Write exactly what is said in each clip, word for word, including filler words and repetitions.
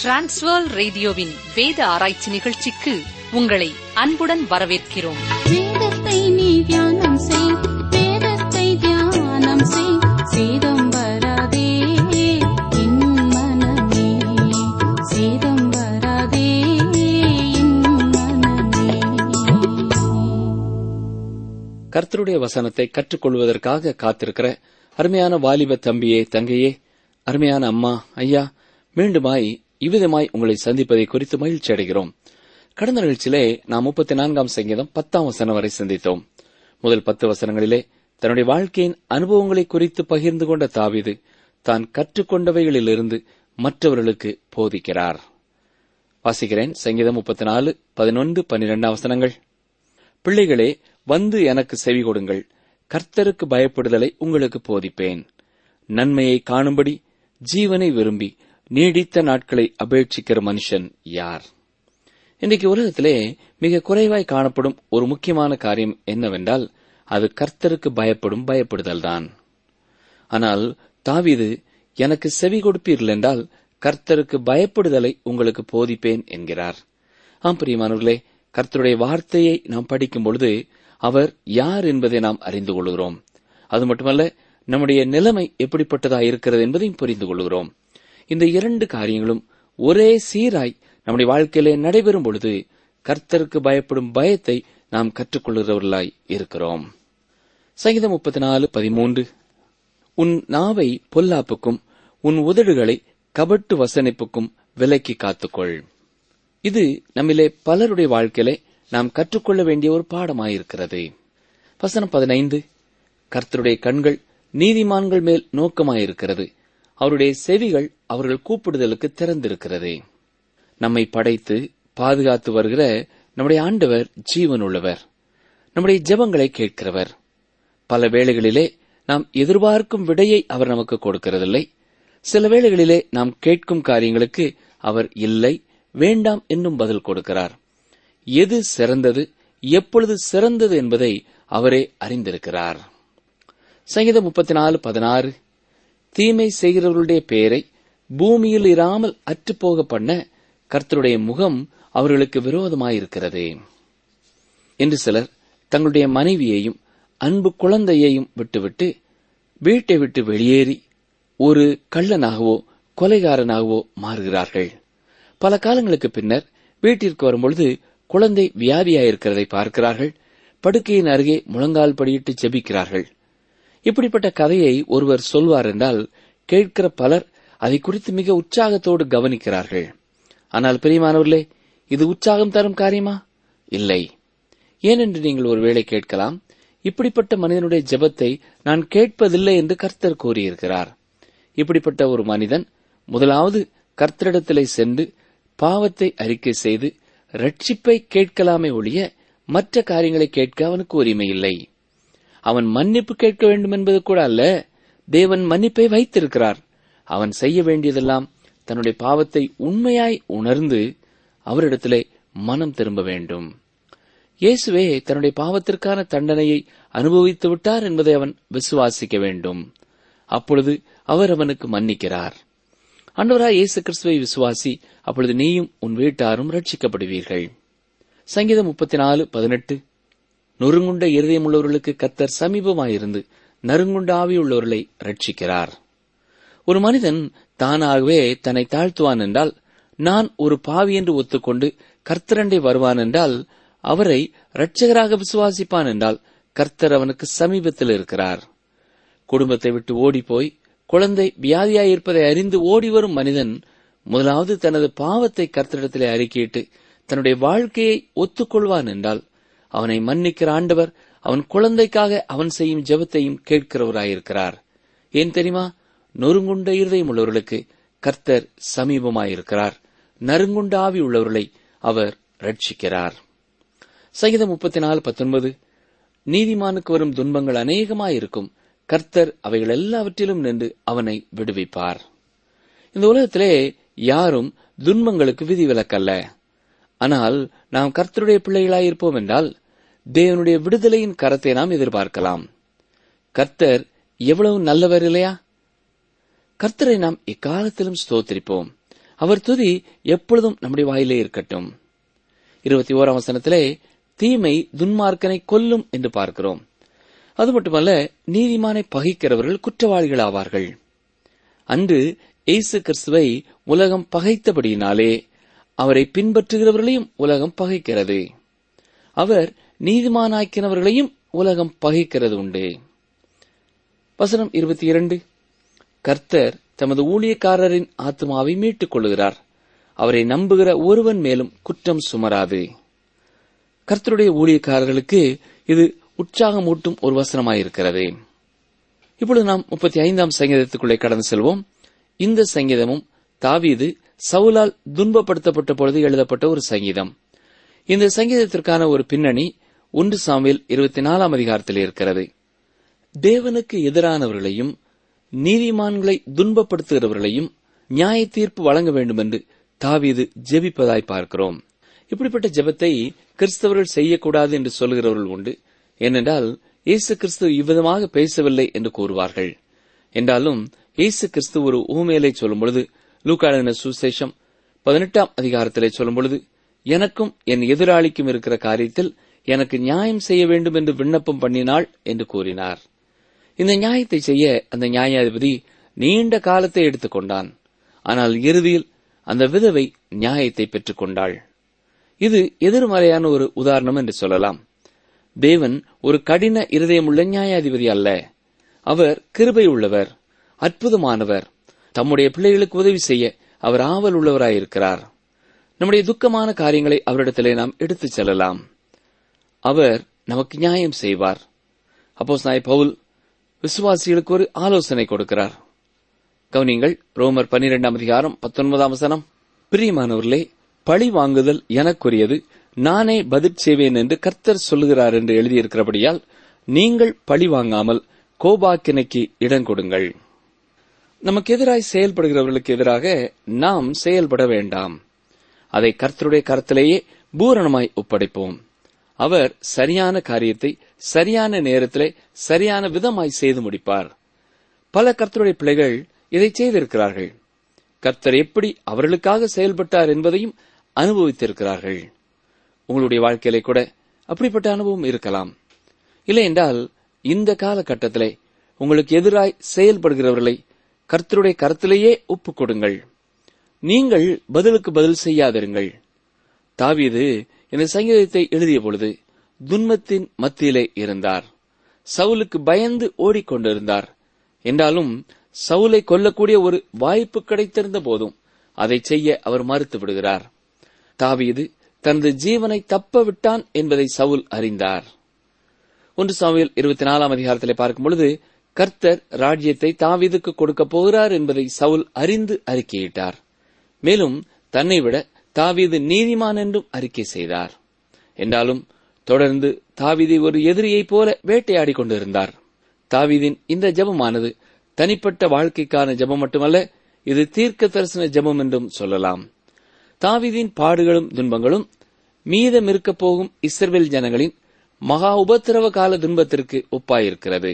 Transworld ரேடியோவின் வேத ஆராய்ச்சி நிகழ்ச்சிக்கு உங்களை அன்புடன் வரவேற்கிறோம். வேதத்தை நீ தியானம் செய், வேதத்தை தியானம் செய், சேதம் வராதே என் மனமே, சேதம் வராதே என் மனமே. கர்த்தருடைய வசனத்தை கற்றுக்கொள்வதற்காக காத்திருக்கிற அருமையான வாலிப தம்பியே, தங்கையே, அருமையான அம்மா, ஐயா, மீண்டுமாய் இவ்விதமாய் உங்களை சந்திப்பதை குறித்து மகிழ்ச்சி அடைகிறோம். கடந்த நிகழ்ச்சியிலே நாம் முப்பத்தி நான்காம் சங்கீதம் பத்தாம் வசனம் வரை சிந்தித்தோம். முதல் பத்து வசனங்களிலே தன்னுடைய வாழ்க்கையின் அனுபவங்களை குறித்து பகிர்ந்து கொண்ட தாவீது தான் கற்றுக்கொண்டவைகளிலிருந்து மற்றவர்களுக்கு போதிக்கிறார். வாசிக்கிறேன். சங்கீதம் முப்பத்தி நாலு பதினொன்று பன்னிரெண்டாம் வசனங்கள். பிள்ளைகளே, வந்து எனக்கு செவி கொடுங்கள், கர்த்தருக்கு பயப்படுதலை உங்களுக்கு போதிப்பேன். நன்மையை காணும்படி ஜீவனை விரும்பி நீடித்த நாட்களை அபேட்சிக்கிற மனுஷன் யார்? இன்றைக்கு உலகத்திலே மிக குறைவாய் காணப்படும் ஒரு முக்கியமான காரியம் என்னவென்றால் அது கர்த்தருக்கு பயப்படும் பயப்படுதல்தான். ஆனால் தாவீது எனக்கு செவி கொடுப்பீர்கள் என்றால் கர்த்தருக்கு பயப்படுதலை உங்களுக்கு போதிப்பேன் என்கிறார். ஆம் பிரியமானவர்களே, கர்த்தருடைய வார்த்தையை நாம் படிக்கும் பொழுது அவர் யார் என்பதை நாம் அறிந்து கொள்கிறோம். அது மட்டுமல்ல, நம்முடைய நிலைமை எப்படிப்பட்டதா இருக்கிறது என்பதையும் புரிந்து கொள்கிறோம். இந்த இரண்டு காரியங்களும் ஒரே சீராய் நம்முடைய வாழ்க்கையிலே நடைபெறும் பொழுது கர்த்தருக்கு பயப்படும் பயத்தை நாம் கற்றுக்கொள்கிறவர்களாய் இருக்கிறோம். சங்கீதம் முப்பத்தி நாலு பதிமூன்று. உன் நாவை பொல்லாப்புக்கும் உன் உதடுகளை கபட்டு வசனிப்புக்கும் விலக்கி காத்துக்கொள். இது நம்மிலே பலருடைய வாழ்க்கையிலே நாம் கற்றுக்கொள்ள வேண்டிய ஒரு பாடமாயிருக்கிறது. வசனம் பதினைந்து. கர்த்தருடைய கண்கள் நீதிமான்கள் மேல் நோக்கமாயிருக்கிறது, அவருடைய செவிகள் அவர்கள் கூப்பிடுதலுக்கு திறந்திருக்கிறது. நம்மை படைத்து பாதுகாத்து வருகிற நம்முடைய ஆண்டவர் ஜீவனுள்ளவர், நம்முடைய ஜெபங்களை கேட்கிறவர். பல வேளைகளிலே நாம் எதிர்பார்க்கும் விடையை அவர் நமக்கு கொடுக்கிறதில்லை. சில வேளைகளிலே நாம் கேட்கும் காரியங்களுக்கு அவர் இல்லை, வேண்டாம் என்னும் பதில் கொடுக்கிறார். எது சிறந்தது, எப்பொழுது சிறந்தது என்பதை அவரே அறிந்திருக்கிறார். சங்கீதம் முப்பத்தி நாலு பதினாறு. தீமை செய்கிறவர்களுடைய பெயரை பூமியில் இராமல் அற்றுப்போக பண்ண கர்த்தருடைய முகம் அவர்களுக்கு விரோதமாயிருக்கிறது. என்று சிலர் தங்களுடைய மனைவியையும் அன்பு குழந்தையையும் விட்டுவிட்டு வீட்டை விட்டு வெளியேறி ஒரு கள்ளனாகவோ கொலைகாரனாகவோ மாறுகிறார்கள். பல காலங்களுக்கு பின்னர் வீட்டிற்கு வரும்பொழுது குழந்தை வியாதியாயிருக்கிறதை பார்க்கிறார்கள். படுக்கையின் அருகே முழங்கால் படியிட்டு ஜெபிக்கிறார்கள். இப்படிப்பட்ட கதையை ஒருவர் சொல்வார் என்றால் கேட்கிற பலர் அதை குறித்து மிக உற்சாகத்தோடு கவனிக்கிறார்கள். ஆனால் பிரியமானவர்களே, இது உற்சாகம் தரும் காரியமா? இல்லை. ஏனென்று நீங்கள் ஒருவேளை கேட்கலாம், இப்படிப்பட்ட மனிதனுடைய ஜெபத்தை நான் கேட்பதில்லை என்று கர்த்தர் கூறியிருக்கிறார். இப்படிப்பட்ட ஒரு மனிதன் முதலாவது கர்த்தரிடத்திலே சென்று பாவத்தை அறிக்கை செய்து ரட்சிப்பை கேட்கலாமே ஒழிய மற்ற காரியங்களை கேட்க அவனுக்கு உரிமை இல்லை. அவன் மன்னிப்பு கேட்க வேண்டும் என்பது கூட அல்ல, தேவன் மன்னிப்பை வைத்திருக்கிறார். அவன் செய்ய வேண்டியதெல்லாம் தன்னுடைய பாவத்தை உண்மையாய் உணர்ந்து அவரிடத்திலே மனம் திரும்ப வேண்டும். இயேசுவே தன்னுடைய பாவத்திற்கான தண்டனையை அனுபவித்து விட்டார் என்பதை அவன் விசுவாசிக்க வேண்டும். அப்பொழுது அவர் அவனுக்கு மன்னிக்கிறார். ஆண்டவராய் இயேசு கிறிஸ்துவை விசுவாசி, அப்பொழுது நீயும் உன் வீட்டாரும் ரட்சிக்கப்படுவீர்கள். சங்கீதம் முப்பத்தி நாலு பதினெட்டு. நொறுங்குண்ட இருதயம் உள்ளவர்களுக்கு கர்த்தர் சமீபமாயிருந்து நறுங்குண்ட ஆவியுள்ளவர்களை ரட்சிக்கிறார். ஒரு மனிதன் தானாகவே தன்னை தாழ்த்துவான் என்றால், நான் ஒரு பாவி என்று ஒத்துக்கொண்டு கர்த்தரண்டை வருவான் என்றால், அவரை இரட்சகராக விசுவாசிப்பான் என்றால் கர்த்தர் அவனுக்கு சமீபத்தில் இருக்கிறார். குடும்பத்தை விட்டு ஓடிப்போய் குழந்தை வியாதியாயிருப்பதை அறிந்து ஓடி வரும் மனிதன் முதலாவது தனது பாவத்தை கர்த்தரிடத்திலே அறிக்கையிட்டு தன்னுடைய வாழ்க்கையை ஒத்துக்கொள்வான் என்றால் அவனை மன்னிக்கிற ஆண்டவர் அவன் குழந்தைக்காக அவன் செய்யும் ஜெபத்தையும் கேட்கிறவராயிருக்கிறார். ஏன் தெரியுமா? நொறுங்குண்ட இருதயம் உள்ளவர்களுக்கு கர்த்தர் சமீபமாயிருக்கிறார். நறுங்குண்ட ஆவி உள்ளவர்களை அவர் ரட்சிக்கிறார். சங்கீதம் முப்பத்தி நாலு பத்தொன்பது. நீதிமானுக்கு வரும் துன்பங்கள் அநேகமாயிருக்கும், கர்த்தர் அவைகள் எல்லாவற்றிலும் நின்று அவனை விடுவிப்பார். இந்த உலகத்திலே யாரும் துன்பங்களுக்கு விதிவிலக்கல்ல. ஆனால் நாம் கர்த்தருடைய பிள்ளைகளாயிருப்போம் என்றால் தேவனுடைய விடுதலையின் கரத்தை நாம் எதிர்பார்க்கலாம். கர்த்தர் எவ்வளவு நல்லவர் இல்லையா? கர்த்தரை நாம் எக்காலத்திலும் ஸ்தோத்திரிப்போம். அவர் துதி எப்பொழுதும் நம்முடைய வாயிலே இருக்கட்டும். இருபத்தி ஓராம் வசனத்திலே தீமை துன்மார்க்கனை கொல்லும் என்று பார்க்கிறோம். அது மட்டுமல்ல, நீதிமானை பகைக்கிறவர்கள் குற்றவாளிகள் ஆவார்கள். அன்று இயேசு கிறிஸ்துவை உலகம் பகைத்தபடியினாலே அவரை பின்பற்றுகிறவர்களையும் உலகம் பகைக்கிறது. அவர் நீதிமானாக்கினவர்களையும் உலகம் பகைக்கிறது உண்டு. வசனம் இருபத்தி இரண்டு, கர்த்தர் தமது ஊழியக்காரரின் ஆத்மாவை மீட்டுக் கொள்ளுகிறார், அவரை நம்புகிற ஒருவன் மேலும் குற்றம் சுமராது. கர்த்தருடைய ஊழியக்காரர்களுக்கு இது உற்சாகமூட்டும் ஒரு வசனமாயிருக்கிறது. இப்பொழுது நாம் முப்பத்தி ஐந்தாம் சங்கீதத்துக்குள்ளே கடந்து செல்வோம். இந்த சங்கீதமும் தாவீது சவுலால் துன்பப்படுத்தப்பட்ட பொழுது எழுதப்பட்ட ஒரு சங்கீதம். இந்த சங்கீதத்திற்கான ஒரு பின்னணி ஒன்று சாமுவேல் இருபத்தி நாலாம் அதிகாரத்தில் இருக்கிறது. தேவனுக்கு எதிரானவர்களையும் நீதிமான்களை துன்பப்படுத்துகிறவர்களையும் நியாய தீர்ப்பு வழங்க வேண்டும் என்று தாவீது ஜெபிப்பதாய் பார்க்கிறோம். இப்படிப்பட்ட ஜெபத்தை கிறிஸ்தவர்கள் செய்யக்கூடாது என்று சொல்கிறவர்கள் உண்டு. ஏனென்றால் இயேசு கிறிஸ்து இவ்விதமாக பேசவில்லை என்று கூறுவார்கள். என்றாலும் இயேசு கிறிஸ்து ஒரு ஊமையிலே சொல்லும் பொழுது, லூக்கா எழுதின சுவிசேஷம் பதினெட்டாம் அதிகாரத்திலே சொல்லும் பொழுது, எனக்கும் என் எதிராளிக்கும் இருக்கிற காரியத்தில் எனக்கு நியாயம் செய்ய வேண்டும் என்று விண்ணப்பம் பண்ணினாள் என்று கூறினார். இந்த நியாயத்தை செய்ய அந்த நியாயாதிபதி நீண்ட காலத்தை எடுத்துக் கொண்டான். ஆனால் இறுதியில் அந்த விதவை நியாயத்தை பெற்றுக் கொண்டாள். இது எதிர்மறையான ஒரு உதாரணம் என்று சொல்லலாம். தேவன் ஒரு கடின இருதயமுள்ள நியாயாதிபதி அல்ல. அவர் கிருபை உள்ளவர், அற்புதமானவர். தம்முடைய பிள்ளைகளுக்கு உதவி செய்ய அவர் ஆவல் உள்ளவராயிருக்கிறார். நம்முடைய துக்கமான காரியங்களை அவரிடத்திலே நாம் எடுத்துச் செல்லலாம். அவர் நமக்கு நியாயம் செய்வார். அப்போஸ்தலனாகிய பவுல் விசுவாசிகளுக்கு ஒரு ஆலோசனை கொடுக்கிறார். கவனிங்கள், ரோமர் பன்னிரெண்டாம் அதிகாரம் பத்தொன்பதாம் வசனம், பிரியமானவர்களே, பழி வாங்குதல் எனக்குரியது, நானே பதில் செய்வேன் என்று கர்த்தர் சொல்லுகிறார் என்று எழுதியிருக்கிறபடியால் நீங்கள் பழி வாங்காமல் கோபாக்கினைக்கு இடம் கொடுங்கள். நமக்கு எதிராய் செயல்படுகிறவர்களுக்கு எதிராக நாம் செயல்பட வேண்டாம். அதை கர்த்தருடைய கரத்திலேயே பூரணமாய் ஒப்படைப்போம். அவர் சரியான காரியத்தை சரியான நேரத்திலே சரியான விதமாய் செய்து முடிப்பார். பல கர்த்தருடைய பிள்ளைகள் இதை செய்திருக்கிறார்கள். கர்த்தர் எப்படி அவர்களுக்காக செயல்பட்டார் என்பதையும் அனுபவித்திருக்கிறார்கள். உங்களுடைய வாழ்க்கையிலே கூட அப்படிப்பட்ட அனுபவம் இருக்கலாம். இல்லை என்றால் இந்த காலகட்டத்திலே உங்களுக்கு எதிராய் செயல்படுகிறவர்களை கர்த்தருடைய கரத்திலேயே ஒப்புக் கொடுங்கள். நீங்கள் பதிலுக்கு பதில் செய்யாதிருங்கள். தாவீது இந்த சங்கீதத்தை எழுதிய பொழுது துன்பத்தின் மத்தியிலே இருந்தார். சவுலுக்கு பயந்து ஓடிக்கொண்டிருந்தார். என்றாலும் சவுலை கொல்லக்கூடிய ஒரு வாய்ப்பு கிடைத்திருந்த போதும் அதை செய்ய அவர் மறுத்து விடுகிறார். தாவீது தனது ஜீவனை தப்ப விட்டான் என்பதை சவுல் அறிந்தார். ஒன்று சாமுவேல் இருபத்தி நாலாம் அதிகாரத்திலே பார்க்கும் பொழுது கர்த்தர் ராஜ்யத்தை தாவீதுக்கு கொடுக்க போகிறார் என்பதை சவுல் அறிந்து அறிக்கையிட்டார். மேலும் தன்னை விட தாவீது நீதிமான் என்றும் அறிக்கை செய்தார். என்றாலும் தொடர்ந்து தாவீதை ஒரு எதிரியைப் போல வேட்டையாடி கொண்டிருந்தார். தாவீதின் இந்த ஜெபமானது தனிப்பட்ட வாழ்க்கைக்கான ஜெபம் மட்டுமல்ல, இது தீர்க்க தரிசன ஜெபம் என்றும் சொல்லலாம். தாவீதின் பாடுகளும் துன்பங்களும் மீதம் இருக்கப் போகும் இஸ்ரவேல் ஜனங்களின் மகா உபத்திரவ கால துன்பத்திற்கு ஒப்பாயிருக்கிறது.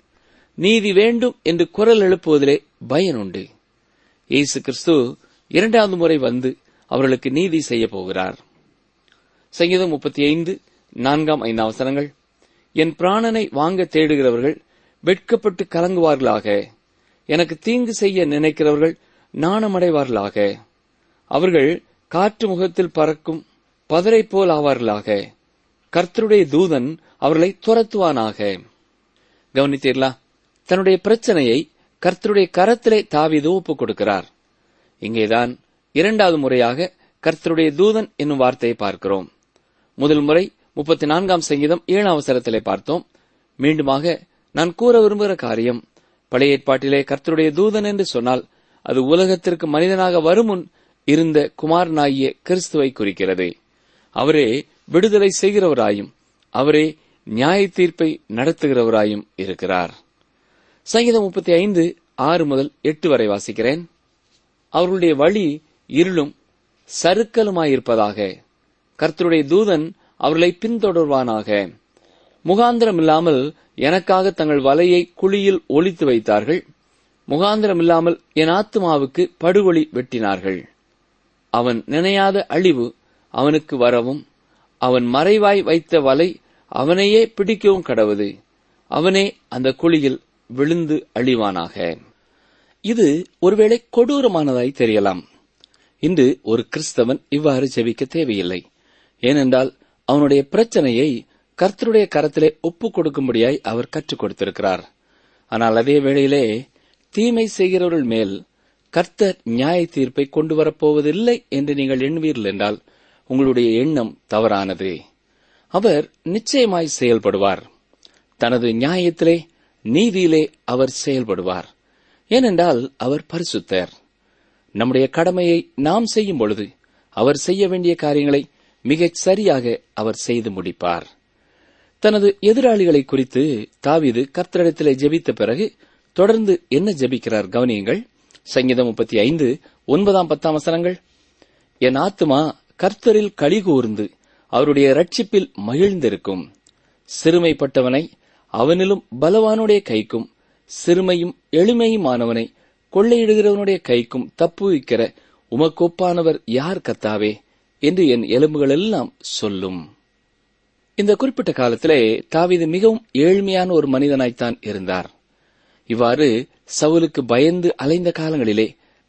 நீதி வேண்டும் என்று குரல் எழுப்புவதிலே பயனுண்டு. இயேசு கிறிஸ்து இரண்டாவது முறை வந்து அவர்களுக்கு நீதி செய்ய போகிறார். சங்கீதம் முப்பத்தி ஐந்து நான்காம் ஐந்தாம் வசனங்கள், என் பிராணனை வாங்க தேடுகிறவர்கள் வெட்கப்பட்டு கலங்குவார்களாக, எனக்கு தீங்கு செய்ய நினைக்கிறவர்கள் நாணமடைவார்களாக, அவர்கள் காற்று முகத்தில் பறக்கும் பதரை போல் ஆவார்களாக, கர்த்தருடைய தூதன் அவர்களை துரத்துவானாக. கவனித்தீர்களா? தன்னுடைய பிரச்சனையை கர்த்தருடைய கரத்திலே தாவீது ஒப்புக் கொடுக்கிறார். இங்கேதான் இரண்டாவது முறையாக கர்த்தருடைய தூதன் என்னும் வார்த்தையை பார்க்கிறோம். முதல் முறை முப்பத்தி நான்காம் சங்கீதம் ஏழாம் அவசரத்திலே பார்த்தோம். மீண்டுமாக நான் கூற விரும்புகிற காரியம், பழைய ஏற்பாட்டிலே கர்த்தருடைய தூதன் என்று சொன்னால் அது உலகத்திற்கு மனிதனாக வருமுன் இருந்த குமாரனாகிய கிறிஸ்துவை குறிக்கிறது. அவரே விடுதலை செய்கிறவராயும் அவரே நியாய தீர்ப்பை நடத்துகிறவராயும் இருக்கிறார். சங்கீதம் முப்பத்தி ஐந்து ஆறு முதல் எட்டு வரை வாசிக்கிறேன். அவர்களுடைய வழி இருளும் சறுக்கலுமாயிருப்பதாக, கர்த்தருடைய தூதன் அவர்களை பின்தொடர்வானாக. முகாந்திரமில்லாமல் எனக்காக தங்கள் வலையை குழியில் ஒளித்து வைத்தார்கள். முகாந்திரமில்லாமல் என் ஆத்துமாவுக்கு படுகொலி வெட்டினார்கள். அவன் நினையாத அழிவு அவனுக்கு வரவும், அவன் மறைவாய் வைத்த வலை அவனையே பிடிக்கவும் கடவுது. அவனே அந்த குழியில் விழுந்து அழிவானாக. இது ஒருவேளை கொடூரமானதாய் தெரியலாம். இன்று ஒரு கிறிஸ்தவன் இவ்வாறு ஜெபிக்க தேவையில்லை. ஏனென்றால் அவனுடைய பிரச்சனையை கர்த்தருடைய கரத்திலே ஒப்புக் கொடுக்கும்படியாய் அவர் கற்றுக் கொடுத்திருக்கிறார். ஆனால் அதே வேளையிலே தீமை செய்கிறவர்கள் மேல் கர்த்தர் நியாய தீர்ப்பை கொண்டு வரப்போவதில்லை என்று நீங்கள் எண்ணுவீர்கள் என்றால் உங்களுடைய எண்ணம் தவறானது. அவர் நிச்சயமாய் செயல்படுவார். தனது நியாயத்திலே, நீதியிலே அவர் செயல்படுவார். ஏனென்றால் அவர் பரிசுத்தர். நம்முடைய கடமையை நாம் செய்யும் பொழுது அவர் செய்ய வேண்டிய காரியங்களை மிகச் சரியாக அவர் செய்து முடிப்பார். தனது எதிராளிகளை குறித்து தாவீது கர்த்தரிடத்திலே ஜெபித்த பிறகு தொடர்ந்து என்ன ஜெபிக்கிறார் கவனியுங்கள். சங்கீதம் முப்பத்தி ஐந்து ஒன்பதாம் பத்தாம் வசனங்கள். என் ஆத்துமா கர்த்தரில் களிகூர்ந்து அவருடைய இரட்சிப்பில் மகிழ்ந்திருக்கும். சிறுமைப்பட்டவனை அவனிலும் பலவானுடைய கைக்கும், சிறுமையும் எளிமையுமானவனை கொள்ளையிடுகிறவனுடைய கைக்கும் தப்புவிக்கிற உமக்கொப்பானவர் யார் கர்த்தாவே என்று என் எலும்புகள் எல்லாம் சொல்லும். இந்த குறிப்பிட்ட காலத்திலே தாவீது மிகவும் ஏழ்மையான ஒரு மனிதனாய்த்தான் இருந்தார். இவ்வாறு சவுலுக்கு பயந்து அலைந்த காலங்களிலே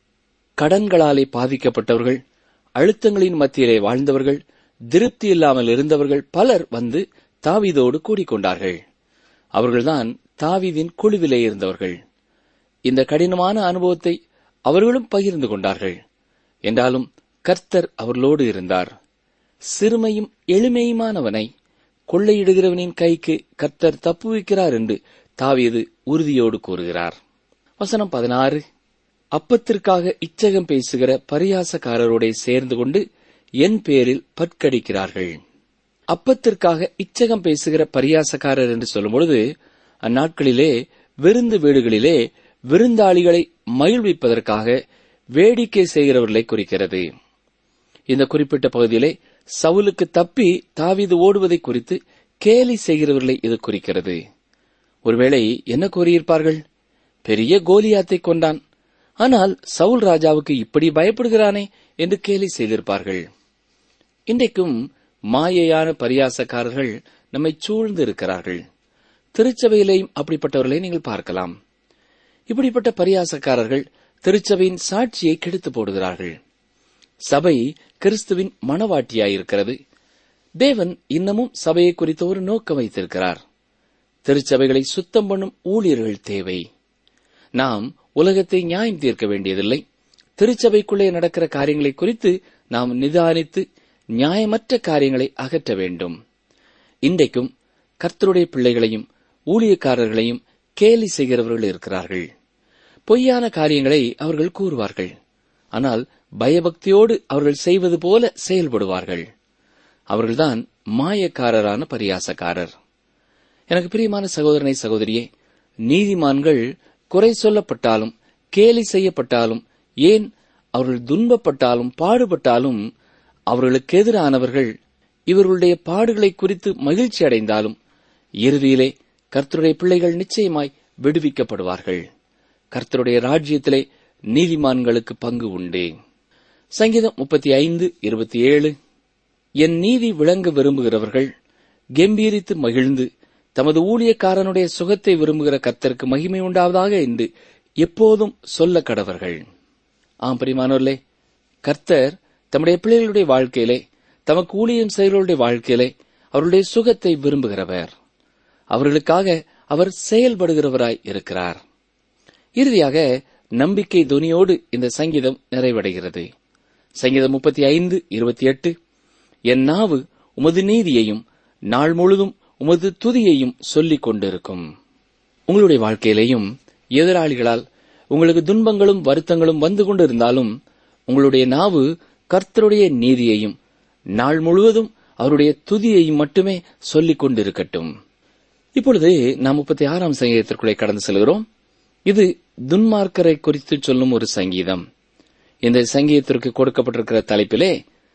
கடன்களாலே பாதிக்கப்பட்டவர்கள், அழுத்தங்களின் மத்தியிலே வாழ்ந்தவர்கள், திருப்தி இல்லாமல் இருந்தவர்கள் பலர் வந்து தாவீதோடு கூடிக்கொண்டார்கள். அவர்கள்தான் தாவீதின் குழுவிலே இருந்தவர்கள். இந்த கடினமான அனுபவத்தை அவர்களும் பகிர்ந்து கொண்டார்கள். என்றாலும் கர்த்தர் அவர்களோடு இருந்தார். சிறுமையும் எளிமையுமானவனை கொள்ளையிடுகிறவனின் கைக்கு கர்த்தர் தப்புவிக்கிறார் என்று தாவீது உறுதியோடு கூறுகிறார். வசனம் பதினாறு. அப்பத்திற்காக இச்சகம் பேசுகிற பரியாசக்காரரோட சேர்ந்து கொண்டு என் பேரில் பற்கடிக்கிறார்கள். அப்பத்திற்காக இச்சகம் பேசுகிற பரியாசக்காரர் என்று சொல்லும்பொழுது அந்நாட்களிலே விருந்து வீடுகளிலே விருந்தாளிகளை மகிழ்விப்பதற்காக வேடிக்கை செய்கிறவர்களை குறிக்கிறது. இந்த குறிப்பிட்ட பகுதியிலே சவுலுக்கு தப்பி தாவீது ஓடுவதை குறித்து கேலி செய்கிறவர்களை இது குறிக்கிறது. ஒருவேளை என்ன கூறியிருப்பார்கள்? பெரிய கோலியாத்தை கொண்டான், ஆனால் சவுல் ராஜாவுக்கு இப்படி பயப்படுகிறானே என்று கேலி செய்திருப்பார்கள். இன்றைக்கும் மாயையான பரியாசக்காரர்கள் நம்மை சூழ்ந்து இருக்கிறார்கள். திருச்சபையிலேயும் அப்படிப்பட்டவர்களை நீங்கள் பார்க்கலாம். இப்படிப்பட்ட பரியாசக்காரர்கள் திருச்சபையின் சாட்சியை கெடுத்து போடுகிறார்கள். சபை கிறிஸ்துவின் மணவாட்டியாயிருக்கிறது. தேவன் இன்னமும் சபையை குறித்த ஒரு நோக்கம் வைத்திருக்கிறார். திருச்சபைகளை சுத்தம் பண்ணும் ஊழியர்கள் தேவை. நாம் உலகத்தை நியாயம் தீர்க்க வேண்டியதில்லை. திருச்சபைக்குள்ளே நடக்கிற காரியங்களை குறித்து நாம் நிதானித்து நியாயமற்ற காரியங்களை அகற்ற வேண்டும். இன்றைக்கும் கர்த்தருடைய பிள்ளைகளையும் ஊழியக்காரர்களையும் கேலி செய்கிறவர்கள் இருக்கிறார்கள். பொய்யான காரியங்களை அவர்கள் கூறுவார்கள். ஆனால் பயபக்தியோடு அவர்கள் செய்வது போல செயல்படுவார்கள். அவர்கள்தான் மாயக்காரரான பரியாசக்காரர். எனக்கு பிரியமான சகோதரனை சகோதரியே, நீதிமான்கள் குறை சொல்லப்பட்டாலும் கேலி செய்யப்பட்டாலும், ஏன் அவர்கள் துன்பப்பட்டாலும் பாடுபட்டாலும், அவர்களுக்கு எதிரானவர்கள் இவர்களுடைய பாடுகளை குறித்து மகிழ்ச்சி அடைந்தாலும் இறுதியிலே கர்த்தருடைய பிள்ளைகள் நிச்சயமாய் விடுவிக்கப்படுவார்கள். கர்த்தருடைய ராஜ்யத்திலே நீதிமான்களுக்கு பங்கு உண்டு. சங்கீதம் முப்பத்தி ஐந்து இருபத்தி ஏழு. என் நீதி விளங்க விரும்புகிறவர்கள் கெம்பீரித்து மகிழ்ந்து தமது ஊழியக்காரனுடைய சுகத்தை விரும்புகிற கர்த்தருக்கு மகிமை உண்டாவதாக என்று எப்போதும் சொல்ல கடவர்கள். ஆம் பிரியமானோர்களே, கர்த்தர் தம்முடைய பிள்ளைகளுடைய வாழ்க்கையிலே, தமக்கு ஊழியம் செய்கிறவருடைய வாழ்க்கையிலே அவருடைய சுகத்தை விரும்புகிறவர். அவர்களுக்காக அவர் செயல்படுகிறவராய் இருக்கிறார். இறுதியாக நம்பிக்கை துணியோடு இந்த சங்கீதம் நிறைவடைகிறது. சங்கீதம் முப்பத்தி ஐந்து இருபத்தி எட்டு. என் நாவு உமது நீதியையும் நாள் முழுதும் உமது துதியையும் சொல்லிக் கொண்டிருக்கும். உங்களுடைய வாழ்க்கையிலேயும் எதிராளிகளால் உங்களுக்கு துன்பங்களும் வருத்தங்களும் வந்து கொண்டிருந்தாலும் உங்களுடைய நாவு கர்த்தருடைய நீதியையும் நாள் முழுவதும் அவருடைய துதியையும் மட்டுமே சொல்லிக் கொண்டிருக்கட்டும். இப்பொழுது நாம் முப்பத்தி ஆறாம் சங்கீதத்திற்குள்ளே கடந்து செல்கிறோம். இது துன்மார்க்கரை குறித்து சொல்லும் ஒரு சங்கீதம். இந்த சங்கீதத்திற்கு கொடுக்கப்பட்டிருக்கிற தலைப்பிலே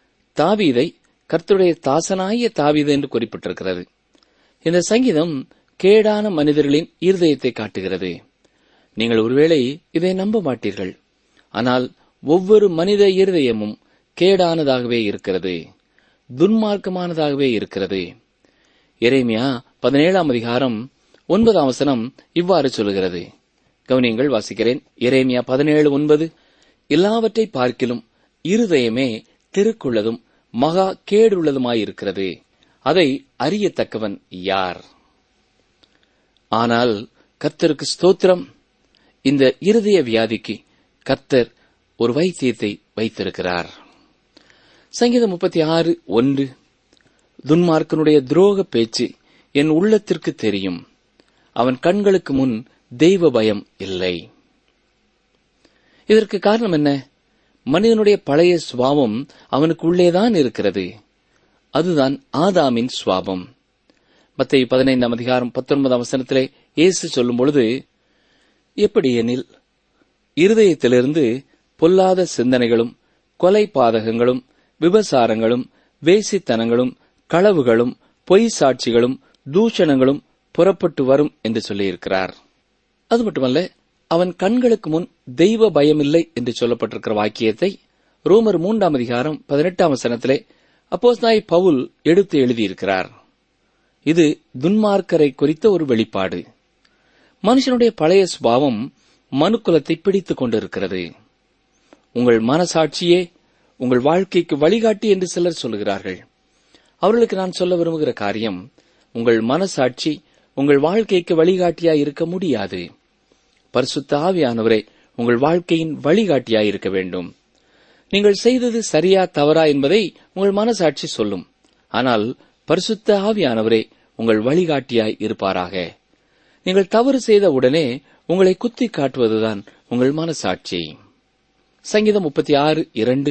தாவீதை கர்த்தருடைய தாசனாகிய தாவீது என்று குறிப்பிட்டிருக்கிறது. இந்த சங்கீதம் கேடான மனிதர்களின் இருதயத்தை காட்டுகிறது. நீங்கள் ஒருவேளை இதை நம்ப மாட்டீர்கள். ஆனால் ஒவ்வொரு மனித இருதயமும் கேடானதாகவே இருக்கிறது, துன்மார்க்கமானதாகவே இருக்கிறது. எரேமியா பதினேழாம் அதிகாரம் ஒன்பதாம் வசனம் இவ்வாறு சொல்கிறது. கவனியங்கள், வாசிக்கிறேன். எரேமியா பதினேழு ஒன்பது. எல்லாவற்றை பார்க்கிலும் இருதயமே தெருக்குள்ளதும் மகா கேடுள்ளதுமாயிருக்கிறது, அதை அறியத்தக்கவன் யார்? ஆனால் கர்த்தருக்கு ஸ்தோத்திரம், இந்த இருதய வியாதிக்கு கர்த்தர் ஒரு வைத்தியத்தை வைத்திருக்கிறார். சங்கீதம் முப்பத்தி ஆறு ஒன்று. துன்மார்க்கனுடைய துரோக பேச்சு என் உள்ளத்திற்கு தெரியும், அவன் கண்களுக்கு முன் தெய்வ பயம் இல்லை. இதற்கு காரணம் என்ன? மனிதனுடைய பழைய சுபாவம் அவனுக்கு உள்ளேதான் இருக்கிறது. அதுதான் ஆதாமின் சுபாவம். மத்தேயு பதினைந்தாம் அதிகாரம் பத்தொன்பதாம் வசனத்திலே இயேசு சொல்லும் பொழுது, எப்படி எனில் இருதயத்திலிருந்து பொல்லாத சிந்தனைகளும் கொலை பாதகங்களும் விபசாரங்களும் வேசித்தனங்களும் களவுகளும் பொய் சாட்சிகளும் தூஷணங்களும் புறப்பட்டு வரும் என்று சொல்லியிருக்கிறார். அது மட்டுமல்ல, அவன் கண்களுக்கு முன் தெய்வ பயமில்லை என்று சொல்லப்பட்டிருக்கிற வாக்கியத்தை ரோமர் மூன்றாம் அதிகாரம் பதினெட்டாம் வசனத்திலே அப்போஸ்தலனாகிய பவுல் எடுத்து எழுதியிருக்கிறார். இது துன்மார்க்கரை குறித்த ஒரு வெளிப்பாடு. மனுஷனுடைய பழைய சுபாவம் மனுக்குலத்தை பிடித்துக் கொண்டிருக்கிறது. உங்கள் மனசாட்சியே உங்கள் வாழ்க்கைக்கு வழிகாட்டி என்று சிலர் சொல்லுகிறார்கள். அவர்களுக்கு நான் சொல்ல விரும்புகிற காரியம், உங்கள் மனசாட்சி உங்கள் வாழ்க்கைக்கு வழிகாட்டியாய் இருக்க முடியாது. பரிசுத்த ஆவியானவரே உங்கள் வாழ்க்கையின் வழிகாட்டியாய் இருக்க வேண்டும். நீங்கள் செய்தது சரியா தவறா என்பதை உங்கள் மனசாட்சி சொல்லும். ஆனால் பரிசுத்த ஆவியானவரே உங்கள் வழிகாட்டியாய் இருப்பாராக. நீங்கள் தவறு செய்த உடனே உங்களை குத்தி காட்டுவதுதான் உங்கள் மனசாட்சி. சங்கீதம் முப்பத்தி ஆறு இரண்டு.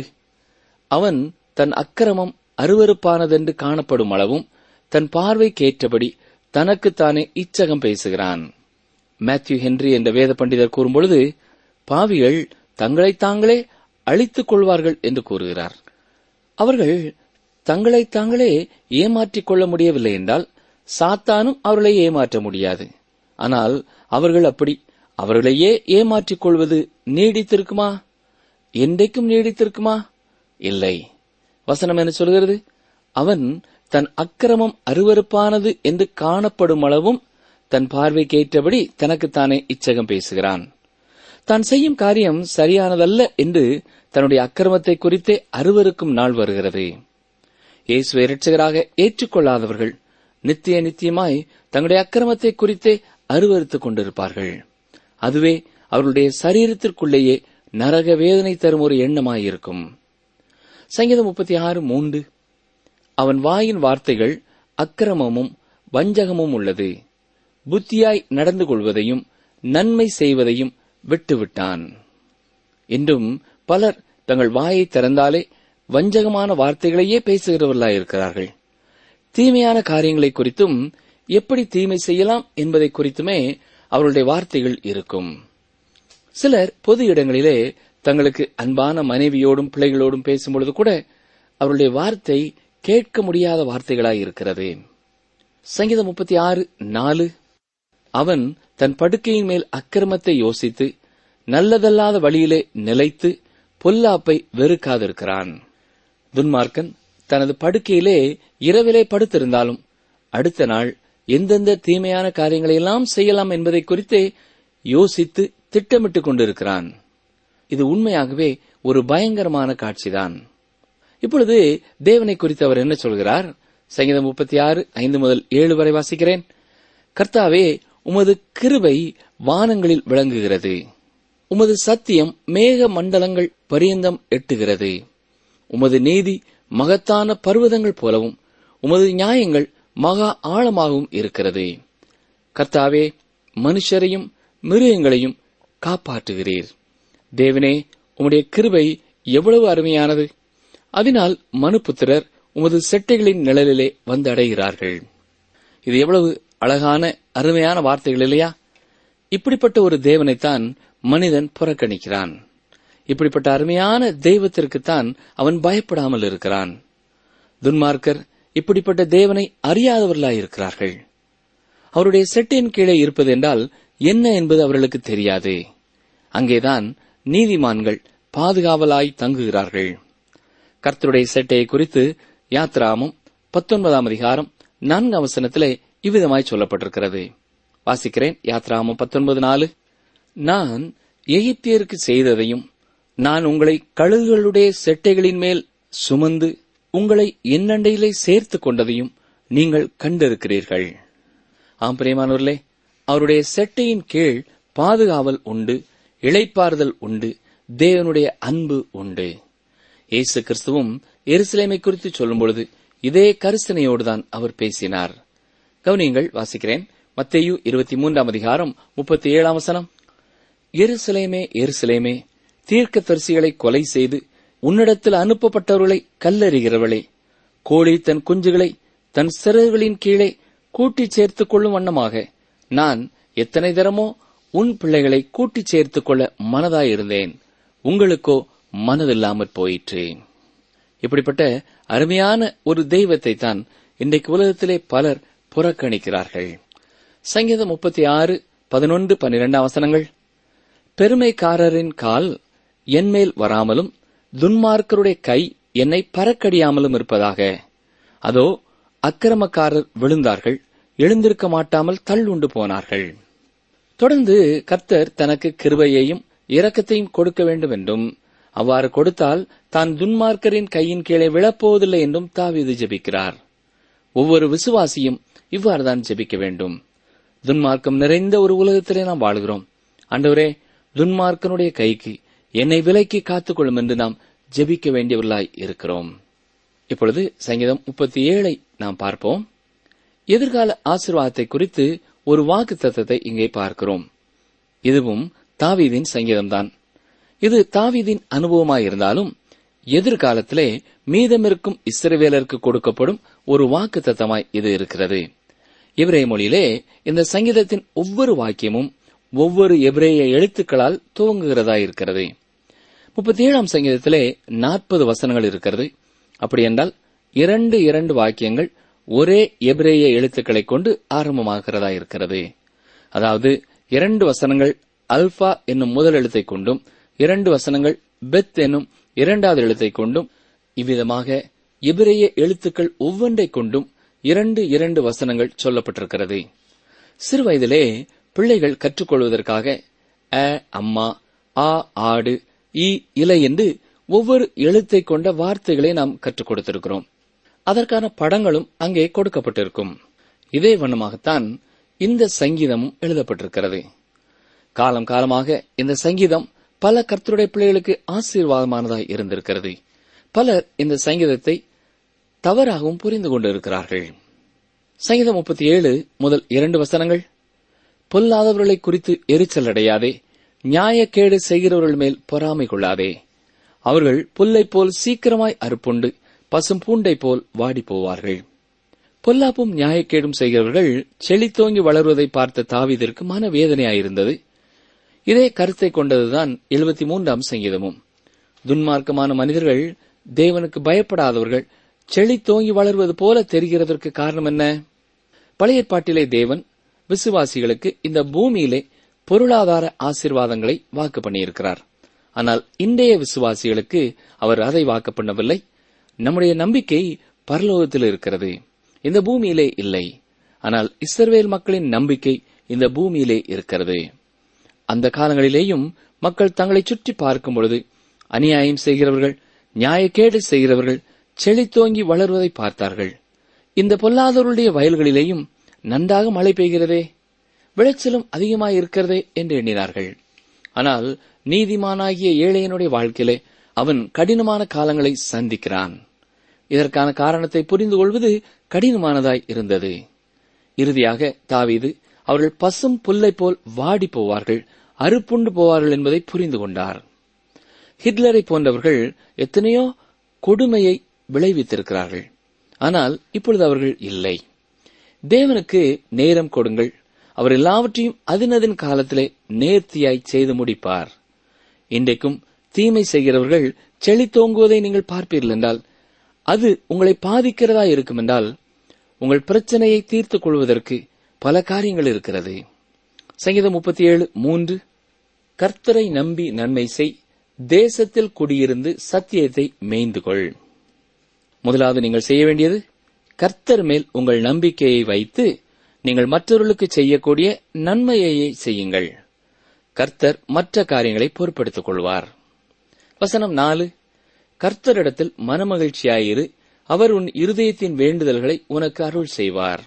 அவன் தன் அக்கிரமம் அருவருப்பானதென்று காணப்படும் அளவும் தன் பார்வைக்கேற்றபடி தனக்குத்தானே இச்சகம் பேசுகிறான். மேத்யூ ஹென்றி என்ற வேத பண்டிதர் கூறும்பொழுது, பாவிகள் தங்களை தாங்களே அழித்துக் கொள்வார்கள் என்று கூறுகிறார். அவர்கள் தங்களை தாங்களே ஏமாற்றிக் கொள்ள முடியவில்லை என்றால் சாத்தானும் அவர்களை ஏமாற்ற முடியாது. ஆனால் அவர்கள் அப்படி அவர்களையே ஏமாற்றிக் கொள்வது நீடித்திருக்குமா? என்றைக்கும் நீடித்திருக்குமா? இல்லை. வசனம் என்ன சொல்கிறது? அவன் தன் அக்கிரமம் அருவருப்பானது என்று காணப்படும் அளவும் தன் பார்வைக்கேற்றபடி தனக்குத்தானே இச்சகம் பேசுகிறான். தான் செய்யும் காரியம் சரியானதல்ல என்று தன்னுடைய அக்கிரமத்தை குறித்தே அருவருக்கும் நாள் வருகிறது. இயேசுவை இரட்சகராக ஏற்றுக்கொள்ளாதவர்கள் நித்திய நித்தியமாய் தங்களுடைய அக்கிரமத்தை குறித்தே அருவருத்துக் கொண்டிருப்பார்கள். அதுவே அவர்களுடைய சரீரத்திற்குள்ளேயே நரக வேதனை தரும் ஒரு எண்ணமாயிருக்கும். சங்கீதம் முப்பத்தி ஆறு மூன்று. அவன் வாயின் வார்த்தைகள் அக்கிரமமும் வஞ்சகமும் உள்ளது, புத்தியாய் நடந்து கொள்வதையும் நன்மை செய்வதையும் விட்டுவிட்டான். இன்றும் பலர் தங்கள் வாயை திறந்தாலே வஞ்சகமான வார்த்தைகளையே பேசுகிறவர்களாயிருக்கிறார்கள். தீமையான காரியங்களை குறித்தும் எப்படி தீமை செய்யலாம் என்பதை குறித்துமே அவர்களுடைய வார்த்தைகள் இருக்கும். சிலர் பொது இடங்களிலே தங்களுக்கு அன்பான மனைவியோடும் பிள்ளைகளோடும் பேசும்பொழுது கூட அவருடைய வார்த்தை கேட்க முடியாத வார்த்தைகளாயிருக்கிறது. சங்கீதம் முப்பத்தி ஆறு நாலு. அவன் தன் படுக்கையின் மேல் அக்கிரமத்தை யோசித்து நல்லதல்லாத வழியிலே நிலைத்து பொல்லாப்பை வெறுக்காதிருக்கிறான். துன்மார்க்கன் தனது படுக்கையிலே இரவிலே படுத்திருந்தாலும் அடுத்த நாள் எந்தெந்த தீமையான காரியங்களையெல்லாம் செய்யலாம் என்பதை குறித்தே யோசித்து திட்டமிட்டுக் கொண்டிருக்கிறான். இது உண்மையாகவே ஒரு பயங்கரமான காட்சிதான். இப்பொழுது தேவனை குறித்து அவர் என்ன சொல்கிறார்? சங்கீதம் முப்பத்தி ஆறு ஐந்து முதல் ஏழு வரை வாசிக்கிறேன். கர்த்தாவே, உமது கிருபை வானங்களில் விளங்குகிறது, உமது சத்தியம் மேக மண்டலங்கள் பரியந்தம் எட்டுகிறது, உமது நீதி மகத்தான பர்வதங்கள் போலவும் உமது நியாயங்கள் மகா ஆழமாகவும் இருக்கிறது. கர்த்தாவே, மனுஷரையும் மிருகங்களையும் காப்பாற்றுகிறீர். தேவனே, உம்முடைய கிருபை எவ்வளவு அருமையானது! அதனால் மனுபுத்திரர் உமது செட்டைகளின் நிழலிலே வந்து அடைகிறார்கள். இது எவ்வளவு அழகான அருமையான வார்த்தைகள் இல்லையா? இப்படிப்பட்ட ஒரு தேவனைத்தான் மனிதன் புறக்கணிக்கிறான். இப்படிப்பட்ட அருமையான தெய்வத்திற்குத்தான் அவன் பயப்படாமல் இருக்கிறான். துன்மார்க்கர் இப்படிப்பட்ட தேவனை அறியாதவர்களாயிருக்கிறார்கள். அவருடைய செட்டின் கீழே இருப்பது என்றால் என்ன என்பது அவர்களுக்கு தெரியாது. அங்கேதான் நீதிமான்கள் பாதுகாவலாய் தங்குகிறார்கள். கர்த்தருடைய செட்டையை குறித்து யாத்ராமம் பத்தொன்பதாம் அதிகாரம் நான்காம் வசனத்திலே இவ்விதமாய் சொல்லப்பட்டிருக்கிறது. வாசிக்கிறேன். யாத்ராமம் பத்தொன்பது நாலு. நான் எகிப்தியருக்கு செய்ததையும் நான் உங்களை கழுகுகளுடைய செட்டைகளின் மேல் சுமந்து உங்களை என்னண்டையிலே சேர்த்து கொண்டதையும் நீங்கள் கண்டிருக்கிறீர்கள். ஆம் பிரியமானவர்களே, அவருடைய செட்டையின் கீழ் பாதுகாவல் உண்டு, இளைப்பாறுதல் உண்டு, தேவனுடைய அன்பு உண்டு. இயேசு கிறிஸ்துவும் எருசலேமை குறித்து சொல்லும் பொழுது இதே கரிசனையோடுதான் அவர் பேசினார். கவனியங்கள். வாசிக்கிறேன். மத்தேயு இருபத்தி மூன்றாம் அதிகாரம் முப்பத்தி ஏழாம் வசனம். எருசலேமே எருசலேமே, தீர்க்கதரிசிகளை கொலை செய்து உன்னிடத்தில் அனுப்பப்பட்டவர்களை கல்லறிகிறவளே, கோழி தன் குஞ்சுகளை தன் சிறகுகளின் கீழே கூட்டிச் சேர்த்துக் கொள்ளும் வண்ணமாக நான் எத்தனை தரமோ உன் பிள்ளைகளை கூட்டிச் சேர்த்துக் கொள்ள மனதாயிருந்தேன், உங்களுக்கோ மனதில்லாமற் போயிற்று. இப்படிப்பட்ட அருமையான ஒரு தெய்வத்தை தான் இன்றைக்கு உலகத்திலே பலர் புறக்கணிக்கிறார்கள். சங்கீதம் முப்பத்தி ஆறு பதினொன்று பன்னிரெண்டாம் வசனங்கள். பெருமைக்காரரின் கால் என்மேல் வராமலும் துன்மார்க்கருடைய கை என்னை பறக்கடியாமலும் இருப்பதாக. அதோ அக்கிரமக்காரர் விழுந்தார்கள், எழுந்திருக்க மாட்டாமல் தள்ளுண்டு போனார்கள். தொடர்ந்து கர்த்தர் தனக்கு கிருபையையும் இரக்கத்தையும் கொடுக்க வேண்டும் என்றும், அவ்வாறு கொடுத்தால் தான் துன்மார்க்கரின் கையின் கீழே விழப்போவதில்லை என்றும் தாவீது ஜெபிக்கிறார். ஒவ்வொரு விசுவாசியும் இவ்வாறுதான் ஜெபிக்க வேண்டும். துன்மார்க்கம் நிறைந்த ஒரு உலகத்திலே நாம் வாழ்கிறோம். ஆண்டவரே, துன்மார்க்கனுடைய கைக்கு என்னை விலக்கி காத்துக்கொள்ளும் என்று நாம் ஜெபிக்க வேண்டியவர்களாய் இருக்கிறோம். இப்பொழுது சங்கீதம் முப்பத்தி ஏழை நாம் பார்ப்போம். எதிர்கால ஆசீர்வாதத்தை குறித்து ஒரு வாக்கு தத்தத்தை இங்கே பார்க்கிறோம். இதுவும் தாவீதின் சங்கீதம்தான். இது தாவீதின் அனுபவமாயிருந்தாலும் எதிர்காலத்திலே மீதமிருக்கும் இஸ்ரவேலருக்கு கொடுக்கப்படும் ஒரு வாக்கு தத்தமாய் இது இருக்கிறது. எபிரேய மொழியிலே இந்த சங்கீதத்தின் ஒவ்வொரு வாக்கியமும் ஒவ்வொரு எபிரேய எழுத்துக்களால் துவங்குகிறதா இருக்கிறது. முப்பத்தி ஏழாம் சங்கீதத்திலே நாற்பது வசனங்கள் இருக்கிறது. அப்படி என்றால் இரண்டு இரண்டு வாக்கியங்கள் ஒரே எபிரேய எழுத்துக்களை கொண்டு ஆரம்பமாகிறதா இருக்கிறது. அதாவது இரண்டு வசனங்கள் அல்பா என்னும் முதல் எழுத்தை கொண்டும் இரண்டு வசனங்கள் பெத் என்னும் இரண்டாவது எழுத்தை கொண்டும் இவ்விதமாக எபிரேய எழுத்துக்கள் ஒவ்வொன்றை கொண்டும் இரண்டு இரண்டு வசனங்கள் சொல்லப்பட்டிருக்கிறது. சிறு வயதிலே பிள்ளைகள் கற்றுக்கொள்வதற்காக அ அம்மா, ஆ ஆடு, இ இலை என்று ஒவ்வொரு எழுத்தை கொண்ட வார்த்தைகளை நாம் கற்றுக் கொடுத்திருக்கிறோம். அதற்கான படங்களும் அங்கே கொடுக்கப்பட்டிருக்கும். இதே வண்ணமாகத்தான் இந்த சங்கீதமும் எழுதப்பட்டிருக்கிறது. காலம் காலமாக இந்த சங்கீதம் பல கர்த்தருடைய பிள்ளைகளுக்கு ஆசீர்வாதமானதாய் இருந்திருக்கிறது. பலர் இந்த சங்கீதத்தை தவறாகவும் புரிந்து கொண்டிருக்கிறார்கள். சங்கீதம் முப்பத்தி ஏழு முதல் இரண்டு வசனங்கள். பொல்லாதவர்களை குறித்து எரிச்சல் அடையாதே, நியாயக்கேடு செய்கிறவர்கள் மேல் பொறாமை கொள்ளாதே. அவர்கள் புல்லை போல் சீக்கிரமாய் அறுப்புண்டு பசும் பூண்டை போல் வாடி போவார்கள். பொல்லாப்பும் நியாயக்கேடும் செய்கிறவர்கள் செழித்தோங்கி வளர்வதை பார்த்த தாவீதிற்கு மனவேதனையாயிருந்தது. இதே கருத்தை கொண்டதுதான் எழுபத்தி மூன்றாம் சங்கீதமும். துன்மார்க்கமான மனிதர்கள், தேவனுக்கு பயப்படாதவர்கள் செழித்தோங்கி வளர்வது போல தெரிகிறதற்கு காரணம் என்ன? பழைய ஏற்பாட்டிலே தேவன் விசுவாசிகளுக்கு இந்த பூமியிலே பொருளாதார ஆசீர்வாதங்களை வாக்கு பண்ணியிருக்கிறார். ஆனால் இன்றைய விசுவாசிகளுக்கு அவர் அதை வாக்கு பண்ணவில்லை. நம்முடைய நம்பிக்கை பரலோகத்தில் இருக்கிறது, இந்த பூமியிலே இல்லை. ஆனால் இஸ்ரவேல் மக்களின் நம்பிக்கை இந்த பூமியிலே இருக்கிறது. அந்த காலங்களிலேயும் மக்கள் தங்களை சுற்றி பார்க்கும் பொழுது அநியாயம் செய்கிறவர்கள், நியாயக்கேடு செய்கிறவர்கள் செழித்தோங்கி வளர்வதை பார்த்தார்கள். இந்த பொல்லாதவருடைய வயல்களிலேயும் நன்றாக மழை பெய்கிறதே, விளைச்சலும் அதிகமாயிருக்கிறதே என்று எண்ணினார்கள். ஆனால் நீதிமானாகிய ஏழையனுடைய வாழ்க்கையிலே அவன் கடினமான காலங்களை சந்திக்கிறான். இதற்கான காரணத்தை புரிந்து கொள்வது கடினமானதாய் இருந்தது. இறுதியாக தாவீது அவர்கள் பசும் புல்லை போல் வாடி போவார்கள், அறுப்புண்டு போவார்கள் என்பதை புரிந்து கொண்டார். ஹிட்லரை போன்றவர்கள் எத்தனையோ கொடுமையை விளைவித்திருக்கிறார்கள். ஆனால் இப்பொழுது அவர்கள் இல்லை. தேவனுக்கு நேரம் கொடுங்கள், அவர் எல்லாவற்றையும் அதினதின் காலத்திலே நேர்த்தியாய் செய்து முடிப்பார். இன்றைக்கும் தீமை செய்கிறவர்கள் செழித்தோங்குவதை நீங்கள் பார்ப்பீர்கள் என்றால், அது உங்களை பாதிக்கிறதா இருக்கும் என்றால், உங்கள் பிரச்சனையை தீர்த்துக் கொள்வதற்கு பல காரியங்கள் இருக்கிறது. சங்கீதம் முப்பத்தி ஏழு மூன்று. கர்த்தரை நம்பி நன்மை செய், தேசத்தில் குடியிருந்து சத்தியத்தை மேய்ந்து கொள். முதலாவது நீங்கள் செய்ய வேண்டியது, கர்த்தர் மேல் உங்கள் நம்பிக்கையை வைத்து நீங்கள் மற்றவர்களுக்கு செய்யக்கூடிய நன்மையை செய்யுங்கள். கர்த்தர் மற்ற காரியங்களை பொறுப்பெடுத்துக் கொள்வார். வசனம் நாலு, கர்த்தரிடத்தில் மனமகிழ்ச்சியாயிரு, அவர் உன் இருதயத்தின் வேண்டுதல்களை உனக்கு அருள் செய்வார்.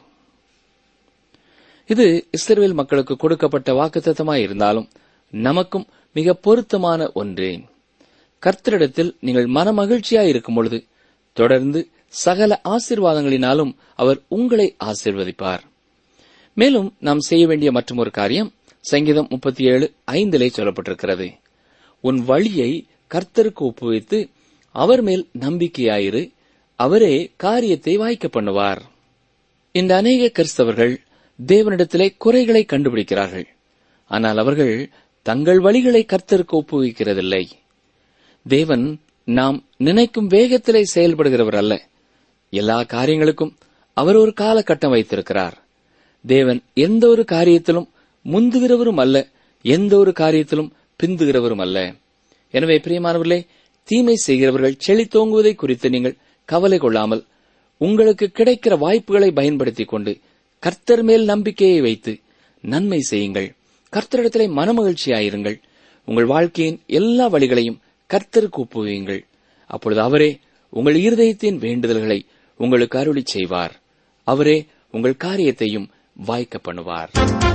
இது இஸ்ரவேல் மக்களுக்கு கொடுக்கப்பட்ட வாக்குத்தத்தமாயிருந்தாலும் நமக்கும் மிக பொருத்தமான ஒன்று. கர்த்தரிடத்தில் நீங்கள் மனமகிழ்ச்சியாயிருக்கும் பொழுது தொடர்ந்து சகல ஆசீர்வாதங்களினாலும் அவர் உங்களை ஆசீர்வதிப்பார். மேலும் நாம் செய்ய வேண்டிய மற்றொரு காரியம் சங்கீதம் முப்பத்தி ஏழு ஐந்திலே சொல்லப்பட்டிருக்கிறது. உன் வழியை கர்த்தருக்கு ஒப்புவித்து அவர் மேல் நம்பிக்கையாயிரு, அவரே காரியத்தை வாய்க்க பண்ணுவார். இந்த அநேக கிறிஸ்தவர்கள் தேவனிடத்திலே குறைகளை கண்டுபிடிக்கிறார்கள். ஆனால் அவர்கள் தங்கள் வழிகளை கர்த்தருக்கு ஒப்புவிக்கிறதில்லை. தேவன் நாம் நினைக்கும் வேகத்திலே செயல்படுகிறவர் அல்ல. எல்லா காரியங்களுக்கும் அவர் ஒரு காலகட்டம் வைத்திருக்கிறார். தேவன் எந்த ஒரு காரியத்திலும் முந்துகிறவரும் அல்ல, எந்த ஒரு காரியத்திலும் பிந்துகிறவரும் அல்ல. எனவே பிரியமானவர்களே, தீமை செய்கிறவர்கள் செழித்தோங்குவதை குறித்து நீங்கள் கவலை கொள்ளாமல் உங்களுக்கு கிடைக்கிற வாய்ப்புகளை பயன்படுத்திக் கொண்டு கர்த்தர் மேல் நம்பிக்கையை வைத்து நன்மை செய்யுங்கள். கர்த்தரிடத்திலே மனமகிழ்ச்சியாயிருங்கள். உங்கள் வாழ்க்கையின் எல்லா வழிகளையும் கர்த்தருக்கு ஒப்புவியுங்கள். அப்பொழுது அவரே உங்கள் இருதயத்தின் வேண்டுதல்களை உங்களுக்கு அருளி செய்வார். அவரே உங்கள் காரியத்தையும் வாய்க்க பண்ணுவார்.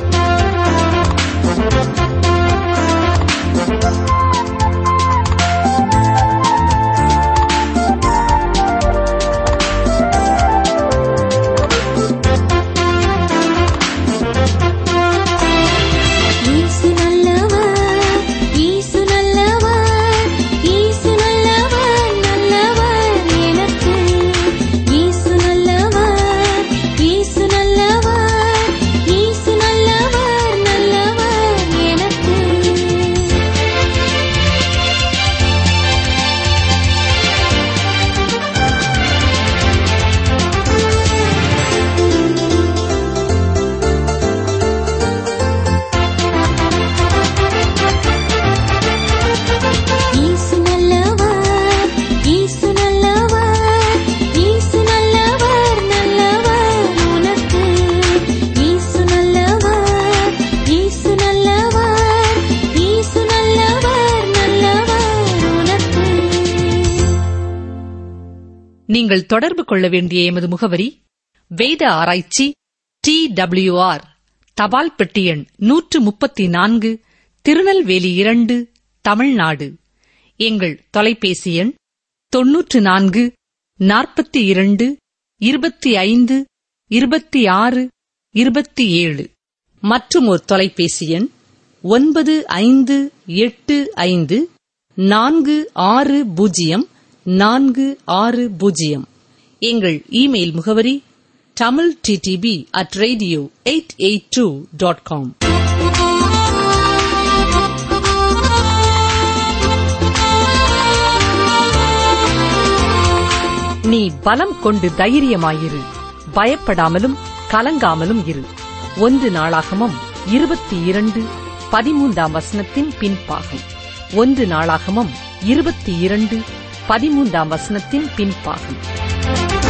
நீங்கள் தொடர்பு கொள்ள வேண்டிய எமது முகவரி வேத ஆராய்ச்சி டி டபிள்யூ ஆர் தபால் பெட்டி எண் நூற்று முப்பத்தி நான்கு, திருநெல்வேலி இரண்டு, தமிழ்நாடு. எங்கள் தொலைபேசி எண் தொன்னூற்று நான்கு நாற்பத்தி இரண்டு இருபத்தி ஐந்து இருபத்தி ஆறு இருபத்தி ஏழு. மற்றும் ஒரு தொலைபேசி எண் ஒன்பது ஐந்து எட்டு ஐந்து நான்கு ஆறு பூஜ்ஜியம் நான்கு ஆறு பூஜ்ஜியம். எங்கள் இமெயில் முகவரி Tamil DTP at radio eight eight two dot com. நீ பலம் கொண்டு தைரியமாயிரு, பயப்படாமலும் கலங்காமலும் இரு. ஒன்று நாளாகமம் இருபத்தி இரண்டு பதிமூன்றாம் வசனத்தின் பின்பாகம். ஒன்று நாளாகமம் இருபத்தி இரண்டு பதிமூன்றாம் வசனத்தின் பின்பாகம்.